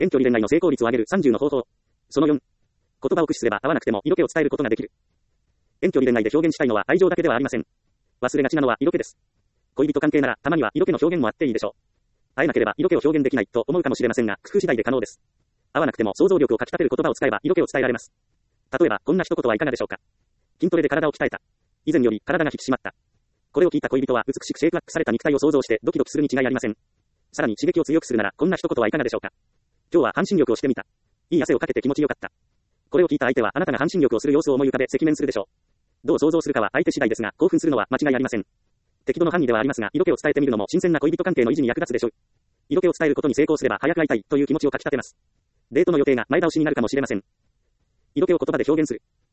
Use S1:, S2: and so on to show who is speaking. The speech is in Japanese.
S1: 遠距離恋愛の成功率を上げる30の方法。その4。言葉を駆使すれば会わなくても色気を伝えることができる。遠距離恋愛で表現したいのは愛情だけではありません。忘れがちなのは色気です。恋人関係ならたまには色気の表現もあっていいでしょう。会えなければ色気を表現できないと思うかもしれませんが、工夫次第で可能です。会わなくても想像力をかき立てる言葉を使えば色気を伝えられます。例えばこんな一言はいかがでしょうか。筋トレで体を鍛えた。以前より体が引き締まった。これを聞いた恋人は美しくシェイプアップされた肉体を想像してドキドキするに違いありません。さらに刺激を強くするならこんな一言はいかがでしょうか。今日は半身浴をしてみた。いい汗をかけて気持ちよかった。これを聞いた相手はあなたが半身浴をする様子を思い浮かべ赤面するでしょう。どう想像するかは相手次第ですが、興奮するのは間違いありません。適度の範囲ではありますが、色気を伝えてみるのも新鮮な恋人関係の維持に役立つでしょう。色気を伝えることに成功すれば早く会いたいという気持ちをかき立てます。デートの予定が前倒しになるかもしれません。色気を言葉で表現する。